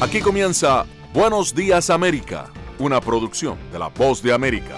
Aquí comienza Buenos Días América, una producción de La Voz de América.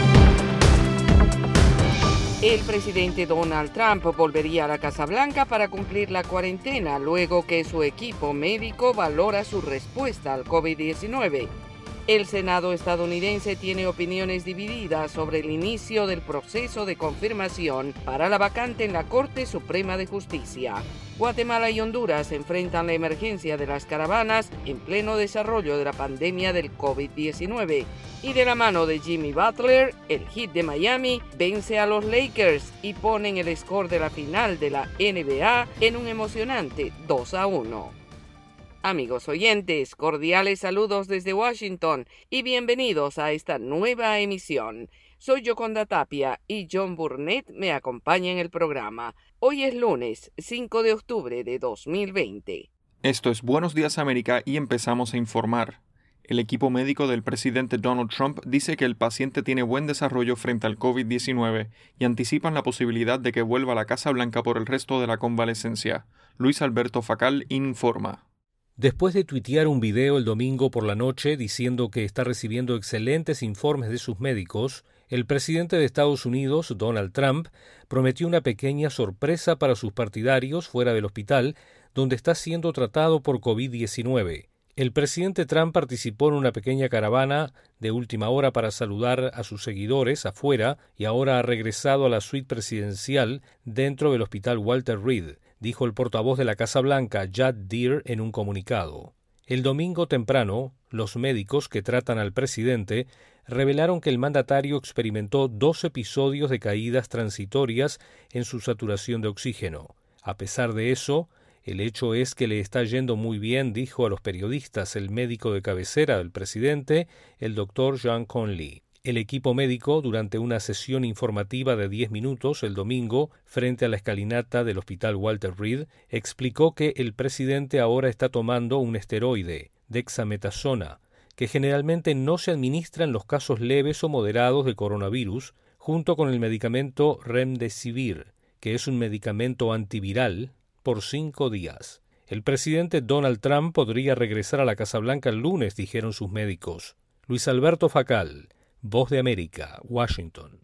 El presidente Donald Trump volvería a la Casa Blanca para cumplir la cuarentena luego que su equipo médico valora su respuesta al COVID-19. El Senado estadounidense tiene opiniones divididas sobre el inicio del proceso de confirmación para la vacante en la Corte Suprema de Justicia. Guatemala y Honduras enfrentan la emergencia de las caravanas en pleno desarrollo de la pandemia del COVID-19. Y de la mano de Jimmy Butler, el Heat de Miami vence a los Lakers y ponen el score de la final de la NBA en un emocionante 2-1. Amigos oyentes, cordiales saludos desde Washington y bienvenidos a esta nueva emisión. Soy Yoconda Tapia y John Burnett me acompaña en el programa. Hoy es lunes, 5 de octubre de 2020. Esto es Buenos Días América y empezamos a informar. El equipo médico del presidente Donald Trump dice que el paciente tiene buen desarrollo frente al COVID-19 y anticipan la posibilidad de que vuelva a la Casa Blanca por el resto de la convalecencia. Luis Alberto Facal informa. Después de tuitear un video el domingo por la noche diciendo que está recibiendo excelentes informes de sus médicos, el presidente de Estados Unidos, Donald Trump, prometió una pequeña sorpresa para sus partidarios fuera del hospital, donde está siendo tratado por COVID-19. El presidente Trump participó en una pequeña caravana de última hora para saludar a sus seguidores afuera y ahora ha regresado a la suite presidencial dentro del hospital Walter Reed, dijo el portavoz de la Casa Blanca, Judd Deere, en un comunicado. El domingo temprano, los médicos que tratan al presidente revelaron que el mandatario experimentó 2 episodios de caídas transitorias en su saturación de oxígeno. A pesar de eso, el hecho es que le está yendo muy bien, dijo a los periodistas el médico de cabecera del presidente, el doctor John Conley. El equipo médico, durante una sesión informativa de 10 minutos el domingo, frente a la escalinata del hospital Walter Reed, explicó que el presidente ahora está tomando un esteroide, dexametasona, que generalmente no se administra en los casos leves o moderados de coronavirus, junto con el medicamento Remdesivir, que es un medicamento antiviral, por 5 días. El presidente Donald Trump podría regresar a la Casa Blanca el lunes, dijeron sus médicos. Luis Alberto Facal, Voz de América, Washington.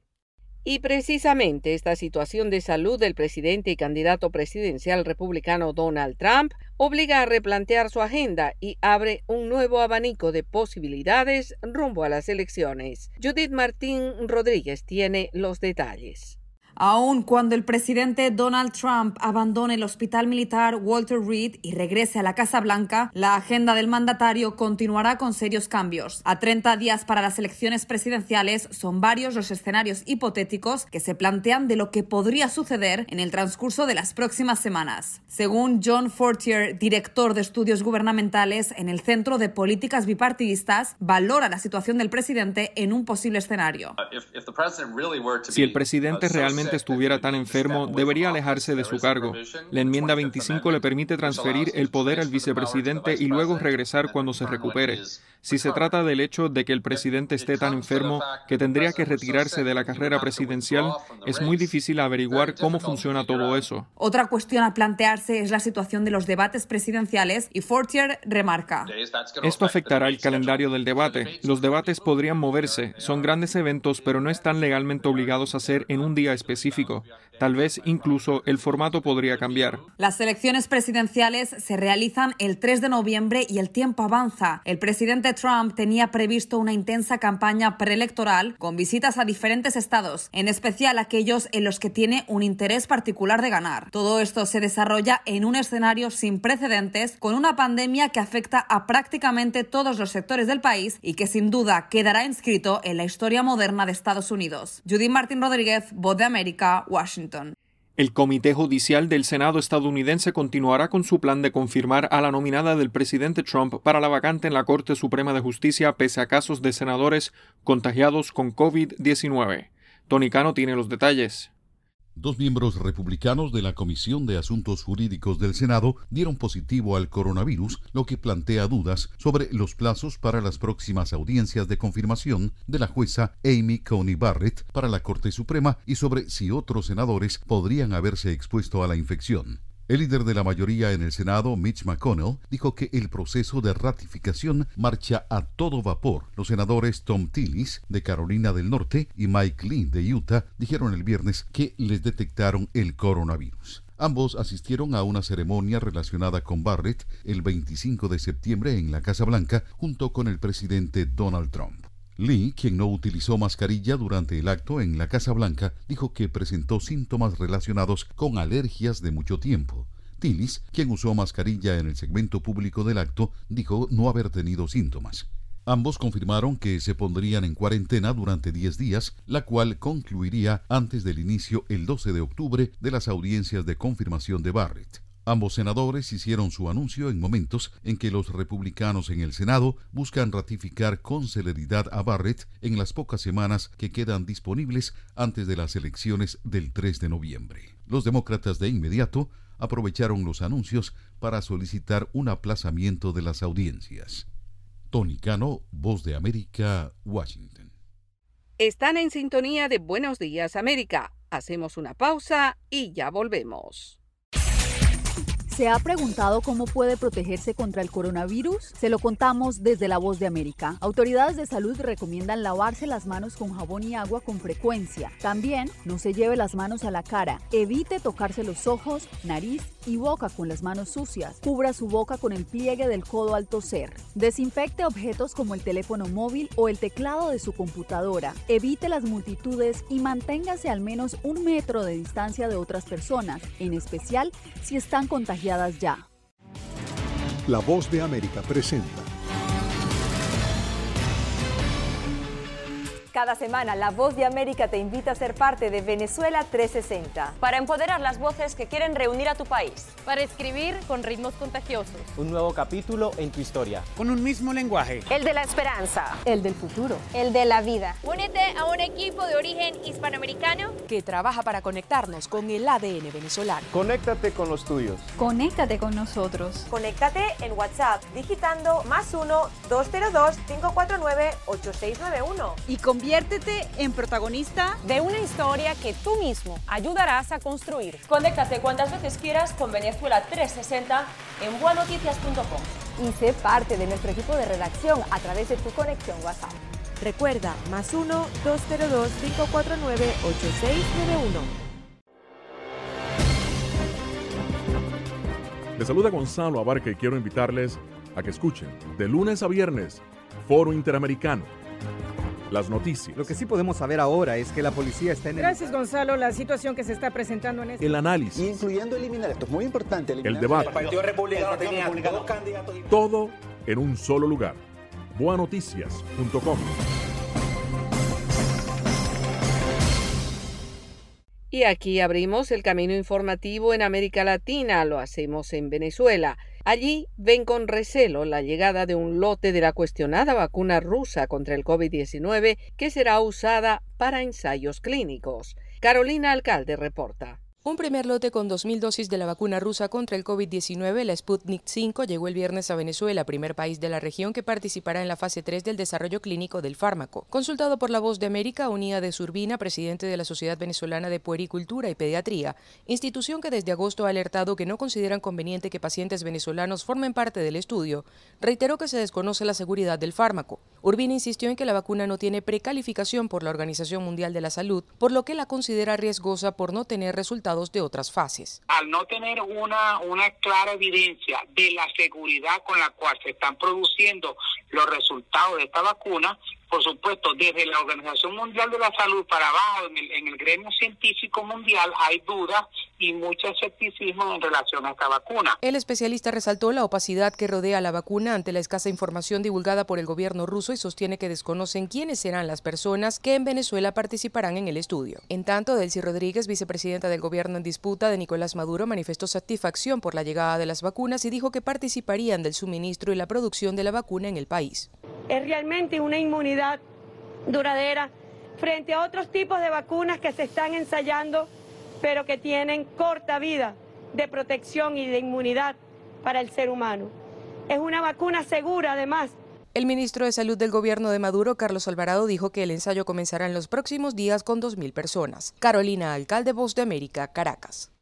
Y precisamente esta situación de salud del presidente y candidato presidencial republicano Donald Trump obliga a replantear su agenda y abre un nuevo abanico de posibilidades rumbo a las elecciones. Judith Martín Rodríguez tiene los detalles. Aun cuando el presidente Donald Trump abandone el hospital militar Walter Reed y regrese a la Casa Blanca, la agenda del mandatario continuará con serios cambios. A 30 días para las elecciones presidenciales, son varios los escenarios hipotéticos que se plantean de lo que podría suceder en el transcurso de las próximas semanas. Según John Fortier, director de estudios gubernamentales en el Centro de Políticas Bipartidistas, valora la situación del presidente en un posible escenario. Si el presidente realmente estuviera tan enfermo, debería alejarse de su cargo. La enmienda 25 le permite transferir el poder al vicepresidente y luego regresar cuando se recupere. Si se trata del hecho de que el presidente esté tan enfermo que tendría que retirarse de la carrera presidencial, es muy difícil averiguar cómo funciona todo eso. Otra cuestión a plantearse es la situación de los debates presidenciales y Fortier remarca: esto afectará el calendario del debate. Los debates podrían moverse. Son grandes eventos, pero no están legalmente obligados a ser en un día específico. Tal vez incluso el formato podría cambiar. Las elecciones presidenciales se realizan el 3 de noviembre y el tiempo avanza. El presidente Trump tenía previsto una intensa campaña preelectoral con visitas a diferentes estados, en especial aquellos en los que tiene un interés particular de ganar. Todo esto se desarrolla en un escenario sin precedentes, con una pandemia que afecta a prácticamente todos los sectores del país y que sin duda quedará inscrito en la historia moderna de Estados Unidos. Judith Martín Rodríguez, Voz de América, Washington. El Comité Judicial del Senado estadounidense continuará con su plan de confirmar a la nominada del presidente Trump para la vacante en la Corte Suprema de Justicia pese a casos de senadores contagiados con COVID-19. Tony Cano tiene los detalles. 2 miembros republicanos de la Comisión de Asuntos Jurídicos del Senado dieron positivo al coronavirus, lo que plantea dudas sobre los plazos para las próximas audiencias de confirmación de la jueza Amy Coney Barrett para la Corte Suprema y sobre si otros senadores podrían haberse expuesto a la infección. El líder de la mayoría en el Senado, Mitch McConnell, dijo que el proceso de ratificación marcha a todo vapor. Los senadores Tom Tillis, de Carolina del Norte, y Mike Lee, de Utah, dijeron el viernes que les detectaron el coronavirus. Ambos asistieron a una ceremonia relacionada con Barrett el 25 de septiembre en la Casa Blanca, junto con el presidente Donald Trump. Lee, quien no utilizó mascarilla durante el acto en la Casa Blanca, dijo que presentó síntomas relacionados con alergias de mucho tiempo. Tillis, quien usó mascarilla en el segmento público del acto, dijo no haber tenido síntomas. Ambos confirmaron que se pondrían en cuarentena durante 10 días, la cual concluiría antes del inicio el 12 de octubre de las audiencias de confirmación de Barrett. Ambos senadores hicieron su anuncio en momentos en que los republicanos en el Senado buscan ratificar con celeridad a Barrett en las pocas semanas que quedan disponibles antes de las elecciones del 3 de noviembre. Los demócratas de inmediato aprovecharon los anuncios para solicitar un aplazamiento de las audiencias. Tony Cano, Voz de América, Washington. Están en sintonía de Buenos Días América. Hacemos una pausa y ya volvemos. ¿Se ha preguntado cómo puede protegerse contra el coronavirus? Se lo contamos desde La Voz de América. Autoridades de salud recomiendan lavarse las manos con jabón y agua con frecuencia. También no se lleve las manos a la cara. Evite tocarse los ojos, nariz y boca con las manos sucias. Cubra su boca con el pliegue del codo al toser. Desinfecte objetos como el teléfono móvil o el teclado de su computadora. Evite las multitudes y manténgase al menos 1 metro de distancia de otras personas, en especial si están contagiadas ya. La Voz de América presenta. Cada semana, La Voz de América te invita a ser parte de Venezuela 360. Para empoderar las voces que quieren reunir a tu país. Para escribir con ritmos contagiosos. Un nuevo capítulo en tu historia. Con un mismo lenguaje. El de la esperanza. El del futuro. El de la vida. Únete a un equipo de origen hispanoamericano que trabaja para conectarnos con el ADN venezolano. Conéctate con los tuyos. Conéctate con nosotros. Conéctate en WhatsApp digitando +1-202-549-8691. Y conviértete en protagonista de una historia que tú mismo ayudarás a construir. Conéctate cuantas veces quieras con Venezuela 360 en buenoticias.com. Y sé parte de nuestro equipo de redacción a través de tu conexión WhatsApp. Recuerda, +1-202-549-8691. Les saluda Gonzalo Abarca y quiero invitarles a que escuchen de lunes a viernes Foro Interamericano. Las noticias. Lo que sí podemos saber ahora es que la policía está en Gracias, Gonzalo. La situación que se está presentando en el análisis. Incluyendo eliminar, esto es muy importante. El debate. El Partido Republicano tenía 2 candidatos. Todo en un solo lugar. buenoticias.com. Y aquí abrimos el camino informativo en América Latina. Lo hacemos en Venezuela. Allí ven con recelo la llegada de un lote de la cuestionada vacuna rusa contra el COVID-19 que será usada para ensayos clínicos. Carolina Alcalde reporta. Un primer lote con 2.000 dosis de la vacuna rusa contra el COVID-19, la Sputnik V, llegó el viernes a Venezuela, primer país de la región que participará en la fase 3 del desarrollo clínico del fármaco. Consultado por La Voz de América, Unida de Zurbina, presidente de la Sociedad Venezolana de Puericultura y Pediatría, institución que desde agosto ha alertado que no consideran conveniente que pacientes venezolanos formen parte del estudio, reiteró que se desconoce la seguridad del fármaco. Urbina insistió en que la vacuna no tiene precalificación por la Organización Mundial de la Salud, por lo que la considera riesgosa por no tener resultados de otras fases. Al no tener una clara evidencia de la seguridad con la cual se están produciendo los resultados de esta vacuna, por supuesto, desde la Organización Mundial de la Salud para abajo, en el gremio científico mundial, hay dudas y mucho escepticismo en relación a esta vacuna. El especialista resaltó la opacidad que rodea la vacuna ante la escasa información divulgada por el gobierno ruso y sostiene que desconocen quiénes serán las personas que en Venezuela participarán en el estudio. En tanto, Delcy Rodríguez, vicepresidenta del gobierno en disputa de Nicolás Maduro, manifestó satisfacción por la llegada de las vacunas y dijo que participarían del suministro y la producción de la vacuna en el país. Es realmente una inmunidad duradera frente a otros tipos de vacunas que se están ensayando, pero que tienen corta vida de protección y de inmunidad para el ser humano. Es una vacuna segura, además. El ministro de Salud del gobierno de Maduro, Carlos Alvarado, dijo que el ensayo comenzará en los próximos días con 2.000 personas. Carolina Alcalde, Voz de América, Caracas.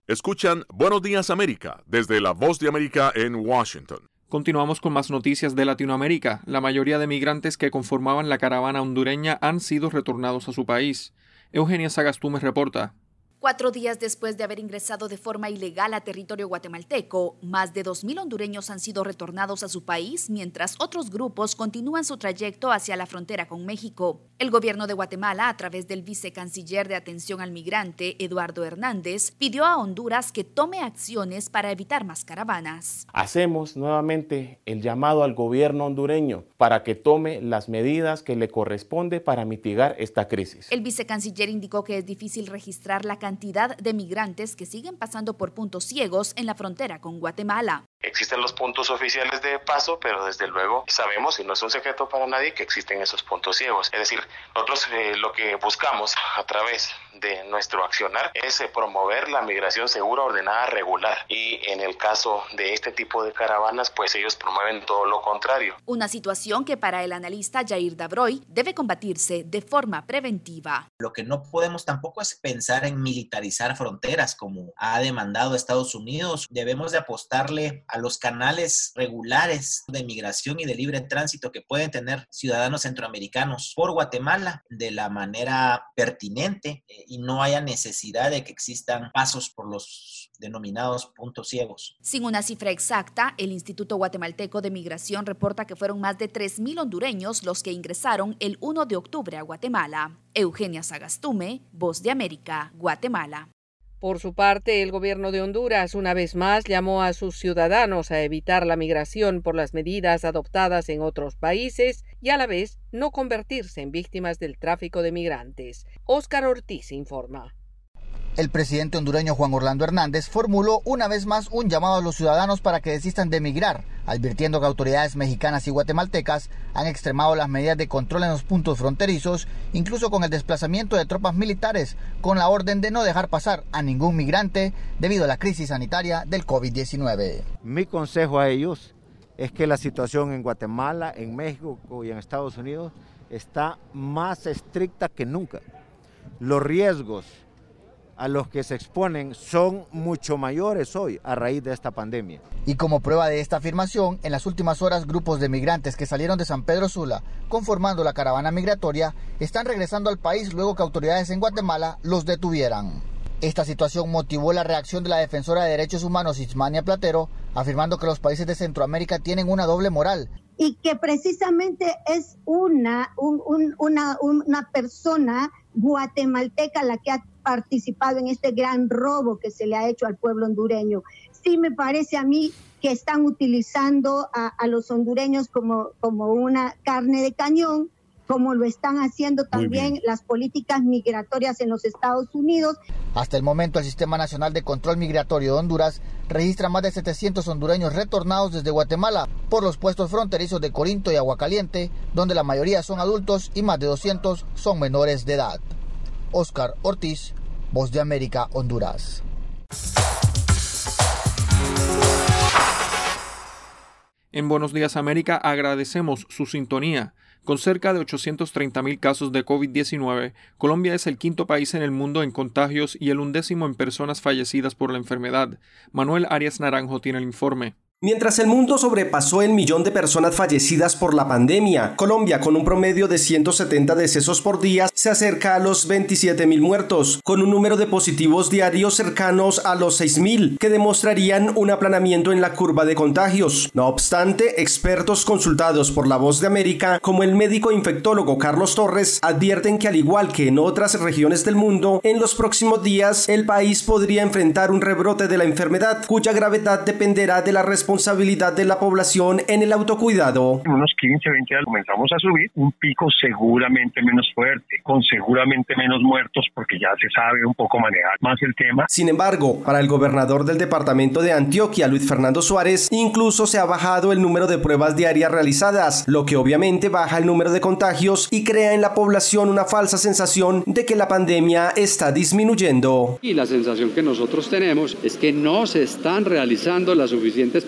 Escuchan Buenos Días América desde La Voz de América en Washington. Continuamos con más noticias de Latinoamérica. La mayoría de migrantes que conformaban la caravana hondureña han sido retornados a su país. Eugenia Sagastume reporta. 4 días después de haber ingresado de forma ilegal a territorio guatemalteco, más de 2.000 hondureños han sido retornados a su país, mientras otros grupos continúan su trayecto hacia la frontera con México. El gobierno de Guatemala, a través del vicecanciller de Atención al Migrante, Eduardo Hernández, pidió a Honduras que tome acciones para evitar más caravanas. Hacemos nuevamente el llamado al gobierno hondureño para que tome las medidas que le corresponde para mitigar esta crisis. El vicecanciller indicó que es difícil registrar la cantidad de migrantes que siguen pasando por puntos ciegos en la frontera con Guatemala. Existen los puntos oficiales de paso, pero desde luego sabemos, y no es un secreto para nadie, que existen esos puntos ciegos. Es decir, nosotros lo que buscamos a través de nuestro accionar es promover la migración segura, ordenada, regular. Y en el caso de este tipo de caravanas, pues ellos promueven todo lo contrario. Una situación que para el analista Jair Dabroy debe combatirse de forma preventiva. Lo que no podemos tampoco es pensar en militarizar fronteras como ha demandado Estados Unidos. Debemos de apostarle a los canales regulares de migración y de libre tránsito que pueden tener ciudadanos centroamericanos por Guatemala de la manera pertinente y no haya necesidad de que existan pasos por los denominados puntos ciegos. Sin una cifra exacta, el Instituto Guatemalteco de Migración reporta que fueron más de 3.000 hondureños los que ingresaron el 1 de octubre a Guatemala. Eugenia Sagastume, Voz de América, Guatemala. Por su parte, el gobierno de Honduras una vez más llamó a sus ciudadanos a evitar la migración por las medidas adoptadas en otros países y a la vez no convertirse en víctimas del tráfico de migrantes. Óscar Ortiz informa. El presidente hondureño Juan Orlando Hernández formuló una vez más un llamado a los ciudadanos para que desistan de emigrar, advirtiendo que autoridades mexicanas y guatemaltecas han extremado las medidas de control en los puntos fronterizos, incluso con el desplazamiento de tropas militares, con la orden de no dejar pasar a ningún migrante debido a la crisis sanitaria del COVID-19. Mi consejo a ellos es que la situación en Guatemala, en México y en Estados Unidos está más estricta que nunca. Los riesgos a los que se exponen son mucho mayores hoy a raíz de esta pandemia. Y como prueba de esta afirmación, en las últimas horas grupos de migrantes que salieron de San Pedro Sula, conformando la caravana migratoria, están regresando al país luego que autoridades en Guatemala los detuvieran. Esta situación motivó la reacción de la defensora de derechos humanos Ismania Platero, afirmando que los países de Centroamérica tienen una doble moral. Y que precisamente es una persona guatemalteca la que ha participado en este gran robo que se le ha hecho al pueblo hondureño. Sí me parece a mí que están utilizando a los hondureños como una carne de cañón, como lo están haciendo también las políticas migratorias en los Estados Unidos. Hasta el momento, el Sistema Nacional de Control Migratorio de Honduras registra más de 700 hondureños retornados desde Guatemala por los puestos fronterizos de Corinto y Aguacaliente, donde la mayoría son adultos y más de 200 son menores de edad. Óscar Ortiz, Voz de América, Honduras. En Buenos Días América agradecemos su sintonía. Con cerca de 830,000 casos de COVID-19, Colombia es el quinto país en el mundo en contagios y el 11º en personas fallecidas por la enfermedad. Manuel Arias Naranjo tiene el informe. Mientras el mundo sobrepasó el 1.000.000 de personas fallecidas por la pandemia, Colombia, con un promedio de 170 decesos por día, se acerca a los 27.000 muertos, con un número de positivos diarios cercanos a los 6.000, que demostrarían un aplanamiento en la curva de contagios. No obstante, expertos consultados por La Voz de América, como el médico infectólogo Carlos Torres, advierten que al igual que en otras regiones del mundo, en los próximos días el país podría enfrentar un rebrote de la enfermedad, cuya gravedad dependerá de la responsabilidad de la población en el autocuidado. En unos 15, 20 días comenzamos a subir, un pico seguramente menos fuerte, con seguramente menos muertos porque ya se sabe un poco manejar más el tema. Sin embargo, para el gobernador del departamento de Antioquia, Luis Fernando Suárez, incluso se ha bajado el número de pruebas diarias realizadas, lo que obviamente baja el número de contagios y crea en la población una falsa sensación de que la pandemia está disminuyendo. Y la sensación que nosotros tenemos es que no se están realizando las suficientes pruebas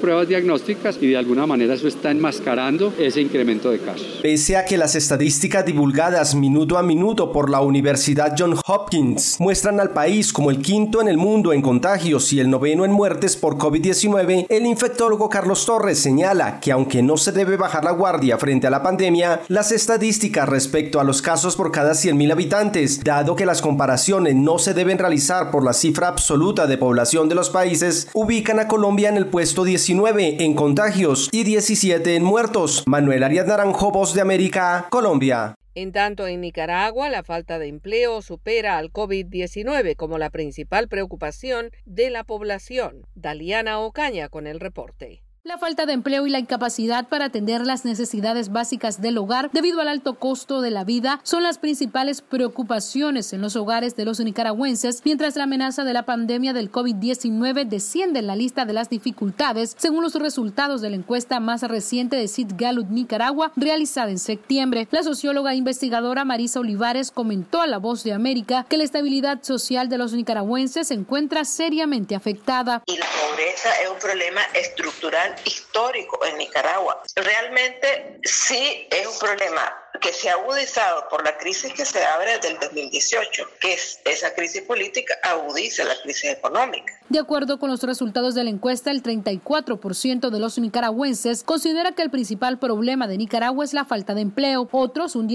pruebas diagnósticas y de alguna manera eso está enmascarando ese incremento de casos. Pese a que las estadísticas divulgadas minuto a minuto por la Universidad Johns Hopkins muestran al país como el quinto en el mundo en contagios y el noveno en muertes por COVID-19, el infectólogo Carlos Torres señala que aunque no se debe bajar la guardia frente a la pandemia, las estadísticas respecto a los casos por cada 100.000 habitantes, dado que las comparaciones no se deben realizar por la cifra absoluta de población de los países, ubican a Colombia en el puesto 19 en contagios y 17 en muertos. Manuel Arias Naranjo, Voz de América, Colombia. En tanto, en Nicaragua, la falta de empleo supera al COVID-19 como la principal preocupación de la población. Daliana Ocaña con el reporte. La falta de empleo y la incapacidad para atender las necesidades básicas del hogar debido al alto costo de la vida son las principales preocupaciones en los hogares de los nicaragüenses, mientras la amenaza de la pandemia del COVID-19 desciende en la lista de las dificultades, según los resultados de la encuesta más reciente de Sid Gallup Nicaragua, realizada en septiembre. La socióloga e investigadora Marisa Olivares comentó a La Voz de América que la estabilidad social de los nicaragüenses se encuentra seriamente afectada. Y la pobreza es un problema estructural histórico en Nicaragua. Realmente sí es un problema que se ha agudizado por la crisis que se abre desde el 2018, que es esa crisis política agudiza la crisis económica. De acuerdo con los resultados de la encuesta, el 34% de los nicaragüenses considera que el principal problema de Nicaragua es la falta de empleo. Otros, un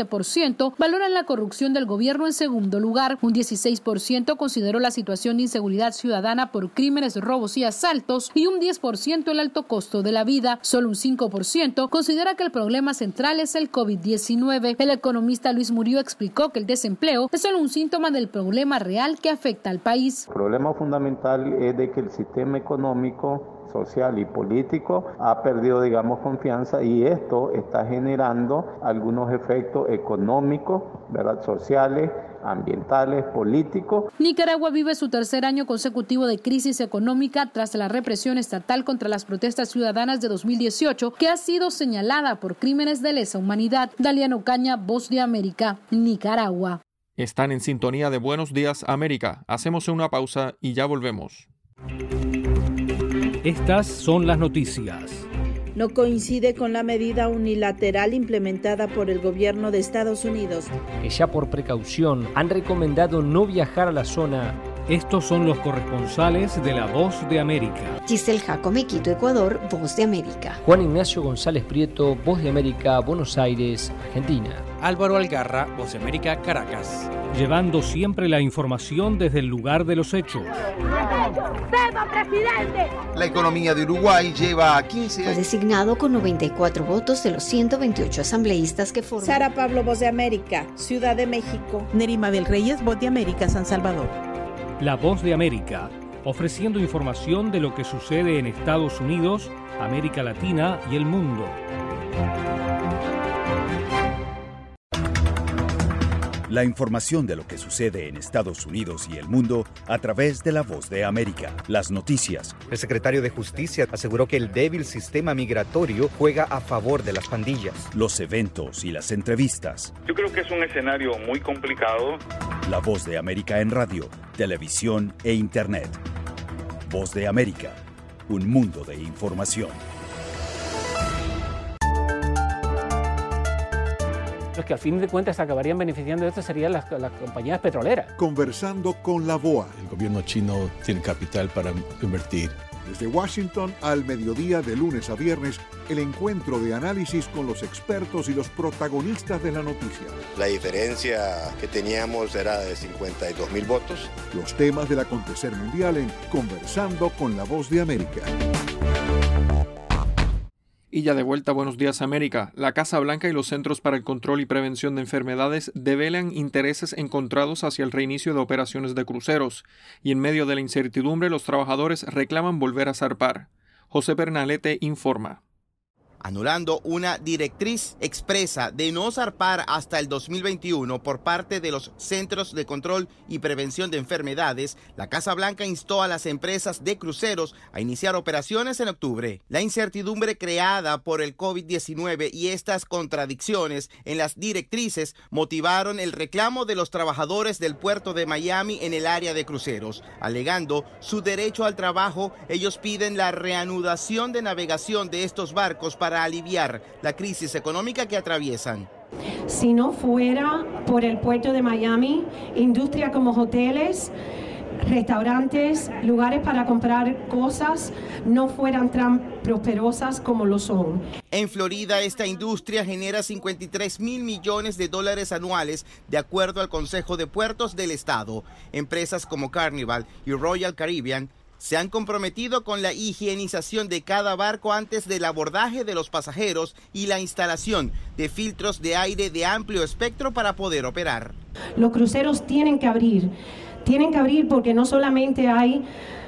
17%, valoran la corrupción del gobierno en segundo lugar. Un 16% consideró la situación de inseguridad ciudadana por crímenes, robos y asaltos, y un 10% el alto costo de la vida. Solo un 5% considera que el problema central es el COVID-19. El economista Luis Murillo explicó que el desempleo es solo un síntoma del problema real que afecta al país. El problema fundamental es de que el sistema económico, social y político ha perdido, confianza, y esto está generando algunos efectos económicos, sociales, ambientales, políticos. Nicaragua vive su tercer año consecutivo de crisis económica tras la represión estatal contra las protestas ciudadanas de 2018, que ha sido señalada por crímenes de lesa humanidad. Daliana Ocaña, Voz de América, Nicaragua. Están en sintonía de Buenos Días América. Hacemos una pausa y ya volvemos. Estas son las noticias. No coincide con la medida unilateral implementada por el gobierno de Estados Unidos, que ya por precaución han recomendado no viajar a la zona. Estos son los corresponsales de La Voz de América. Giselle Jacome, Quito, Ecuador, Voz de América. Juan Ignacio González Prieto, Voz de América, Buenos Aires, Argentina. Álvaro Algarra, Voz de América, Caracas. Llevando siempre la información desde el lugar de los hechos. La economía de Uruguay lleva a 15 años. Fue designado con 94 votos de los 128 asambleístas que forman. Sara Pablo, Voz de América, Ciudad de México. Nerima del Reyes, Voz de América, San Salvador. La Voz de América, ofreciendo información de lo que sucede en Estados Unidos, América Latina y el mundo. La información de lo que sucede en Estados Unidos y el mundo a través de La Voz de América. Las noticias. El secretario de Justicia aseguró que el débil sistema migratorio juega a favor de las pandillas. Los eventos y las entrevistas. Yo creo que es un escenario muy complicado. La Voz de América en radio, televisión e internet. Voz de América, un mundo de información. Los que al fin de cuentas acabarían beneficiando de esto serían las compañías petroleras. Conversando con la BOA. El gobierno chino tiene capital para invertir. Desde Washington al mediodía de lunes a viernes, el encuentro de análisis con los expertos y los protagonistas de la noticia. La diferencia que teníamos era de 52.000 votos. Los temas del acontecer mundial en Conversando con la Voz de América. Y ya de vuelta a Buenos Días América, la Casa Blanca y los Centros para el Control y Prevención de Enfermedades develan intereses encontrados hacia el reinicio de operaciones de cruceros, y en medio de la incertidumbre los trabajadores reclaman volver a zarpar. José Pernalete informa. anulando una directriz expresa de no zarpar hasta el 2021 por parte de los Centros de Control y Prevención de Enfermedades. La Casa Blanca instó a las empresas de cruceros a iniciar operaciones en octubre. La incertidumbre creada por el COVID-19 y estas contradicciones en las directrices motivaron el reclamo de los trabajadores del puerto de Miami en el área de cruceros. Alegando su derecho al trabajo, ellos piden la reanudación de navegación de estos barcos para aliviar la crisis económica que atraviesan. Si no fuera por el puerto de Miami, industria como hoteles, restaurantes, lugares para comprar cosas, no fueran tan prosperosas como lo son. En Florida, esta industria genera $53 mil millones anuales, de acuerdo al Consejo de Puertos del Estado. Empresas como Carnival y Royal Caribbean se han comprometido con la higienización de cada barco antes del abordaje de los pasajeros y la instalación de filtros de aire de amplio espectro para poder operar. Los cruceros tienen que abrir porque no solamente hay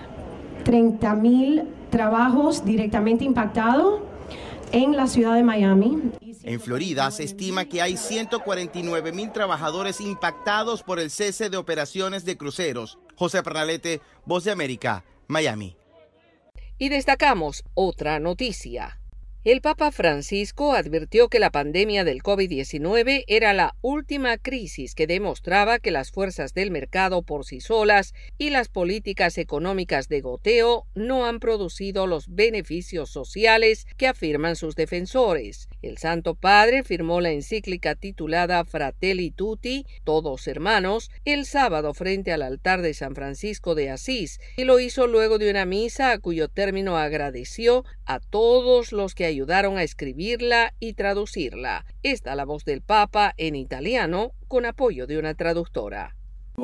30,000 trabajos directamente impactados en la ciudad de Miami. En Florida se estima que hay 149,000 trabajadores impactados por el cese de operaciones de cruceros. José Pernalete, Voz de América, Miami. Y destacamos otra noticia. El Papa Francisco advirtió que la pandemia del COVID-19 era la última crisis que demostraba que las fuerzas del mercado por sí solas y las políticas económicas de goteo no han producido los beneficios sociales que afirman sus defensores. El Santo Padre firmó la encíclica titulada Fratelli Tutti, Todos Hermanos, el sábado frente al altar de San Francisco de Asís, y lo hizo luego de una misa a cuyo término agradeció a todos los que ayudaron a escribirla y traducirla. Está la voz del Papa en italiano con apoyo de una traductora.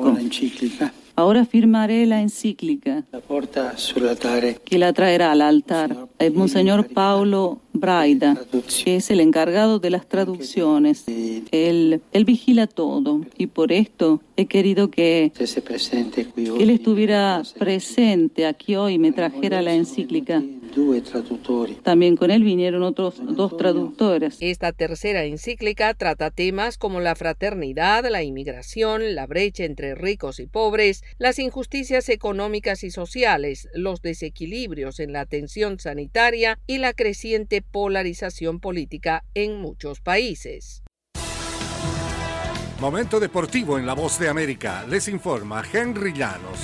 Ahora firmaré la encíclica que la traerá al altar el Monseñor Paolo Braida, que es el encargado de las traducciones. Él vigila todo y por esto he querido que él estuviera presente aquí hoy y me trajera la encíclica. También con él vinieron otros 2 traductores. Esta tercera encíclica trata temas como la fraternidad, la inmigración, la brecha entre ricos y pobres, las injusticias económicas y sociales, los desequilibrios en la atención sanitaria y la creciente polarización política en muchos países. Momento deportivo en La Voz de América. Les informa Henry Llanos.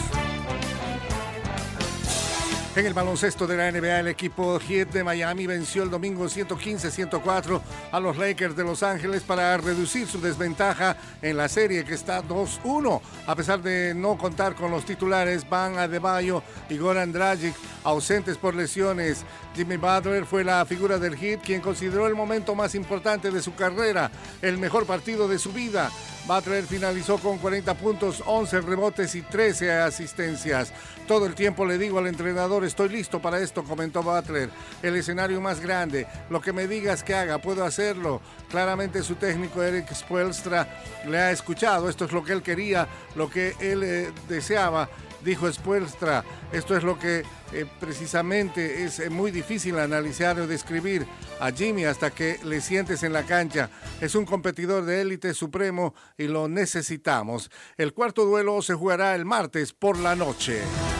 En el baloncesto de la NBA, el equipo Heat de Miami venció el domingo 115-104 a los Lakers de Los Ángeles para reducir su desventaja en la serie, que está 2-1. A pesar de no contar con los titulares Bam Adebayo y Goran Dragic, ausentes por lesiones, Jimmy Butler fue la figura del Heat, quien consideró el momento más importante de su carrera, el mejor partido de su vida. Butler finalizó con 40 puntos, 11 rebotes y 13 asistencias. Todo el tiempo le digo al entrenador, estoy listo para esto, comentó Butler. El escenario más grande, lo que me digas que haga, puedo hacerlo. Claramente su técnico Erik Spoelstra le ha escuchado, esto es lo que él quería, lo que él deseaba. Dijo Spoelstra, esto es lo que precisamente es muy difícil analizar o describir a Jimmy hasta que le sientes en la cancha. Es un competidor de élite supremo y lo necesitamos. El cuarto duelo se jugará el martes por la noche.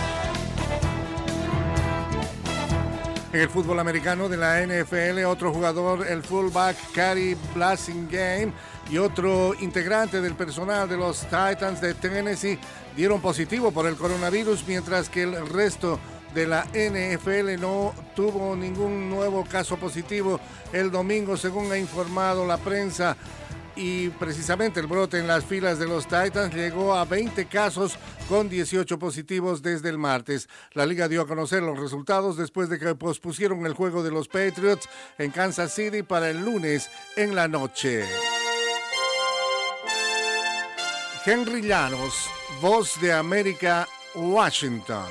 En el fútbol americano de la NFL, otro jugador, el fullback Cary Blasingame, y otro integrante del personal de los Titans de Tennessee dieron positivo por el coronavirus, mientras que el resto de la NFL no tuvo ningún nuevo caso positivo el domingo, según ha informado la prensa. Y precisamente el brote en las filas de los Titans llegó a 20 casos con 18 positivos desde el martes. La liga dio a conocer los resultados después de que pospusieron el juego de los Patriots en Kansas City para el lunes en la noche. Henry Llanos, Voz de América, Washington.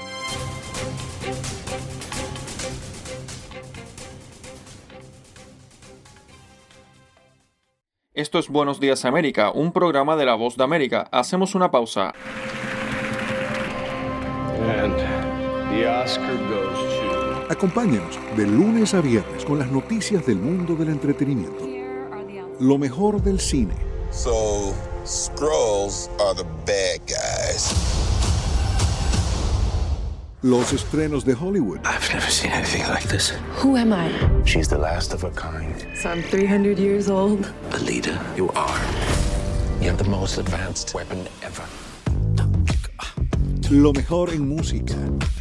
Esto es Buenos Días América, un programa de La Voz de América. Hacemos una pausa. And the Oscar goes to... Acompáñenos de lunes a viernes con las noticias del mundo del entretenimiento. Lo mejor del cine. So, Skrulls are the bad guys. Los estrenos de Hollywood. I've never seen anything like this. Who am I? She's the last of her kind. So I'm 300 years old. A leader, you are. You have the most advanced weapon ever. Lo mejor en música.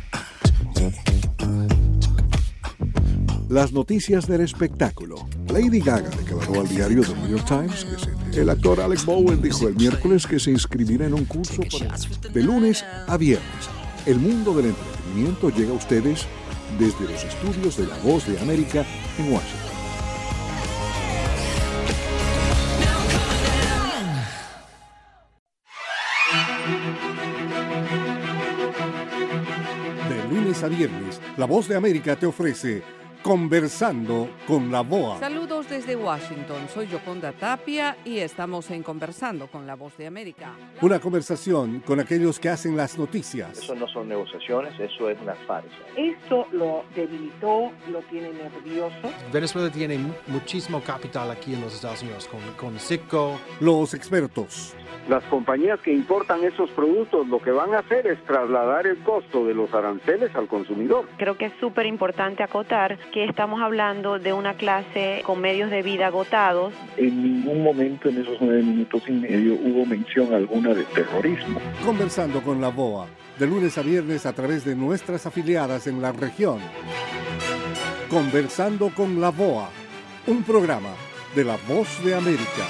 Las noticias del espectáculo. Lady Gaga declaró al diario The New York Times que el actor Alec Bowen dijo el miércoles que se inscribirá en un curso de lunes a viernes. El mundo del entretenimiento llega a ustedes desde los estudios de La Voz de América en Washington. De lunes a viernes, La Voz de América te ofrece Conversando con la VOA. Saludos desde Washington, soy Yoconda Tapia y estamos en Conversando con la Voz de América. Una conversación con aquellos que hacen las noticias. Eso no son negociaciones, eso es una farsa. Esto lo debilitó, lo tiene nervioso. Venezuela tiene muchísimo capital aquí en los Estados Unidos, con Citgo. Los expertos. Las compañías que importan esos productos lo que van a hacer es trasladar el costo de los aranceles al consumidor. Creo que es súper importante acotar que estamos hablando de una clase con medios de vida agotados. En ningún momento en esos 9 minutos y medio hubo mención alguna de terrorismo. Conversando con la VOA, de lunes a viernes a través de nuestras afiliadas en la región. Conversando con la VOA, un programa de La Voz de América.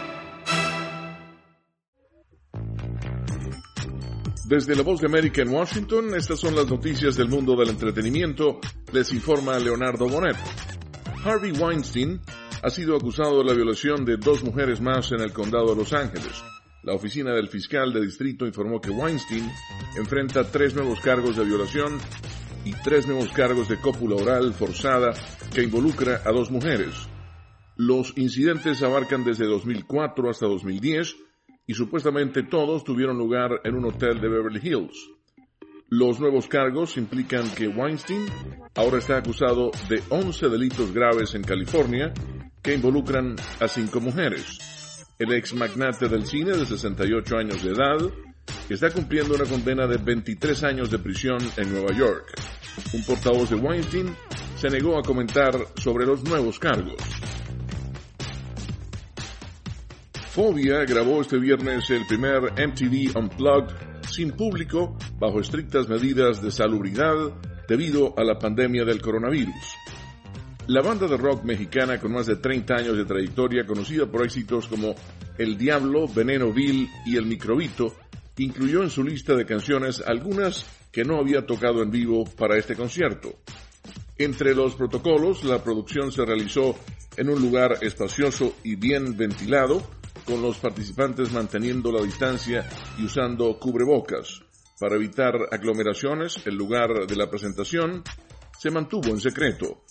Desde La Voz de América en Washington, estas son las noticias del mundo del entretenimiento. Les informa Leonardo Bonet. Harvey Weinstein ha sido acusado de la violación de 2 mujeres más en el condado de Los Ángeles. La oficina del fiscal de distrito informó que Weinstein enfrenta 3 nuevos cargos de violación y 3 nuevos cargos de cópula oral forzada que involucra a 2 mujeres. Los incidentes abarcan desde 2004 hasta 2010 y supuestamente todos tuvieron lugar en un hotel de Beverly Hills. Los nuevos cargos implican que Weinstein ahora está acusado de 11 delitos graves en California que involucran a 5 mujeres. El ex magnate del cine de 68 años de edad está cumpliendo una condena de 23 años de prisión en Nueva York. Un portavoz de Weinstein se negó a comentar sobre los nuevos cargos. Fobia grabó este viernes el primer MTV Unplugged sin público bajo estrictas medidas de salubridad debido a la pandemia del coronavirus. La banda de rock mexicana con más de 30 años de trayectoria, conocida por éxitos como El Diablo, Veneno Vil y El Microbito, incluyó en su lista de canciones algunas que no había tocado en vivo para este concierto. Entre los protocolos, la producción se realizó en un lugar espacioso y bien ventilado, con los participantes manteniendo la distancia y usando cubrebocas. Para evitar aglomeraciones, el lugar de la presentación se mantuvo en secreto.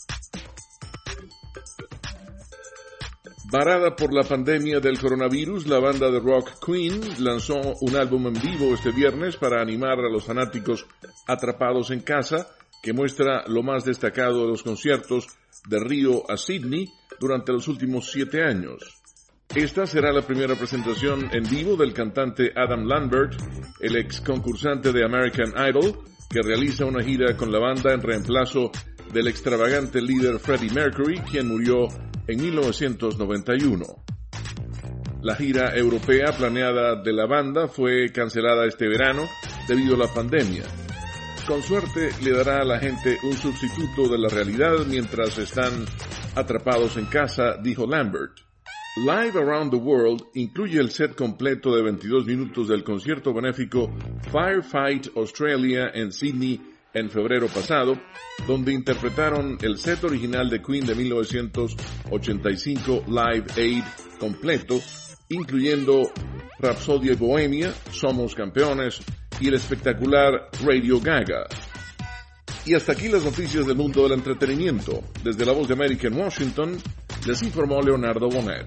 Varada por la pandemia del coronavirus, la banda de rock Queen lanzó un álbum en vivo este viernes para animar a los fanáticos atrapados en casa, que muestra lo más destacado de los conciertos de Río a Sydney durante los últimos 7 años. Esta será la primera presentación en vivo del cantante Adam Lambert, el ex concursante de American Idol, que realiza una gira con la banda en reemplazo del extravagante líder Freddie Mercury, quien murió en 1991. La gira europea planeada de la banda fue cancelada este verano debido a la pandemia. Con suerte le dará a la gente un sustituto de la realidad mientras están atrapados en casa, dijo Lambert. Live Around the World incluye el set completo de 22 minutos del concierto benéfico Firefight Australia en Sydney en febrero pasado, donde interpretaron el set original de Queen de 1985 Live Aid completo, incluyendo Rhapsody Bohemia, Somos Campeones y el espectacular Radio Gaga. Y hasta aquí las noticias del mundo del entretenimiento. Desde La Voz de América en Washington, les informó Leonardo Bonet.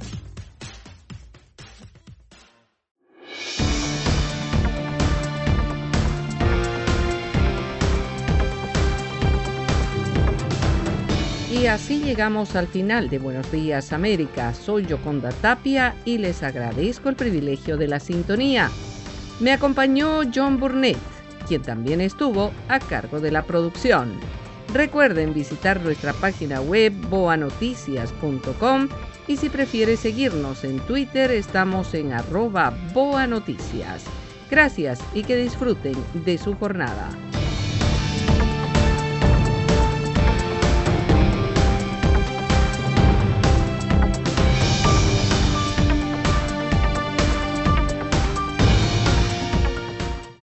Y así llegamos al final de Buenos Días América. Soy Yoconda Tapia y les agradezco el privilegio de la sintonía. Me acompañó John Burnett, quien también estuvo a cargo de la producción. Recuerden visitar nuestra página web boanoticias.com y si prefiere seguirnos en Twitter estamos en @boanoticias. Gracias y que disfruten de su jornada.